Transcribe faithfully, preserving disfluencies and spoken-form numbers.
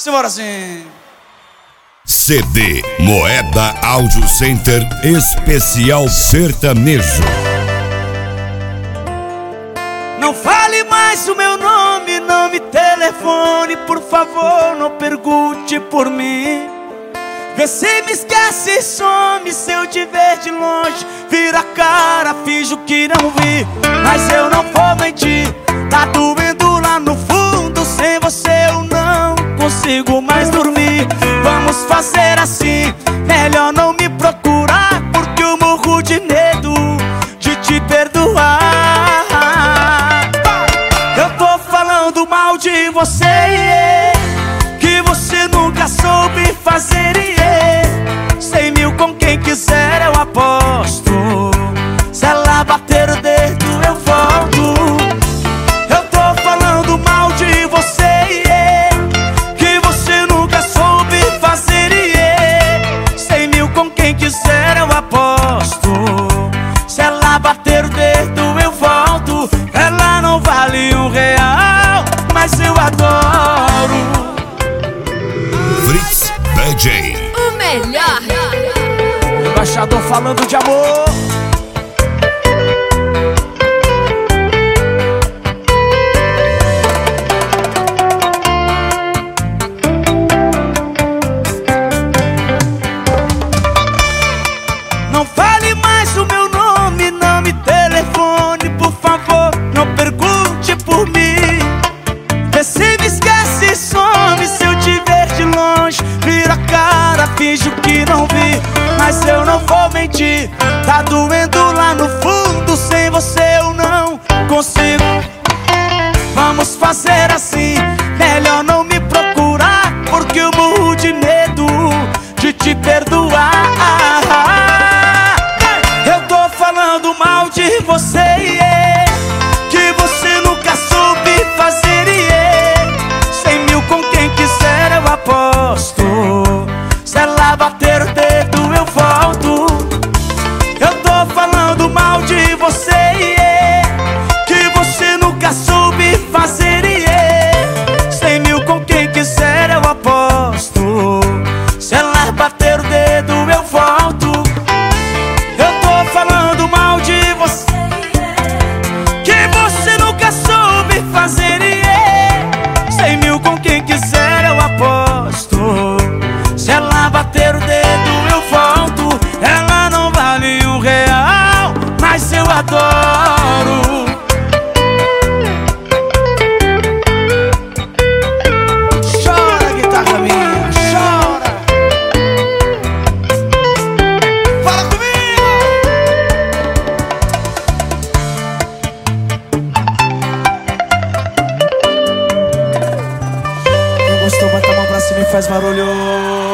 Simbora assim. C D Moeda Audio Center Especial Sertanejo. Não fale mais o meu nome, não me telefone, por favor, não pergunte por mim. Vê se me esquece e some, se eu te ver de longe, vira a cara, finjo que não vi. Mas eu não vou mentir, tá doendo lá no fundo, sem você eu não consigo mais dormir. Vamos fazer assim, melhor não me procurar, porque eu morro de medo de te perdoar. Eu tô falando mal de você, yeah, que você nunca soube fazer, yeah. Cem mil com quem quiser eu aposto, se ela bater o dedo eu volto. Eu tô falando mal de você, yeah, que você nunca soube fazer, yeah. Cem mil com quem quiser eu aposto, se ela bater o dedo eu volto. Ela não vale um real, mas eu adoro. Fritz D J, o melhor. Embaixador falando de amor. Não fale mais o meu nome, não me telefone, por favor, não pergunte por mim. Vê se me esquece e some, se eu te ver de longe, vira a cara, finjo que não vi. Mas eu não vou mentir, tá doendo lá no fundo, sem você eu não consigo. Vamos fazer assim, melhor não me procurar, porque eu morro de medo de te perdoar. Eu tô falando mal de você, yeah, que você nunca soube fazer, yeah. Cem mil com quem quiser eu aposto, se ela bater o dedo eu volto. Eu tô falando mal de você, yeah, que você nunca soube fazer, yeah. Cem mil com quem quiser eu aposto, se ela bater o dedo eu volto. Eu tô falando mal de você, que você nunca soube fazer, yeah. Cem mil com quem quiser eu aposto, se ela bater o dedo eu volto. Ela não vale um real, mas eu adoro. Chora, guitarra minha, chora. Fala comigo. Quem gostou, bota a mão pra cima e faz barulho.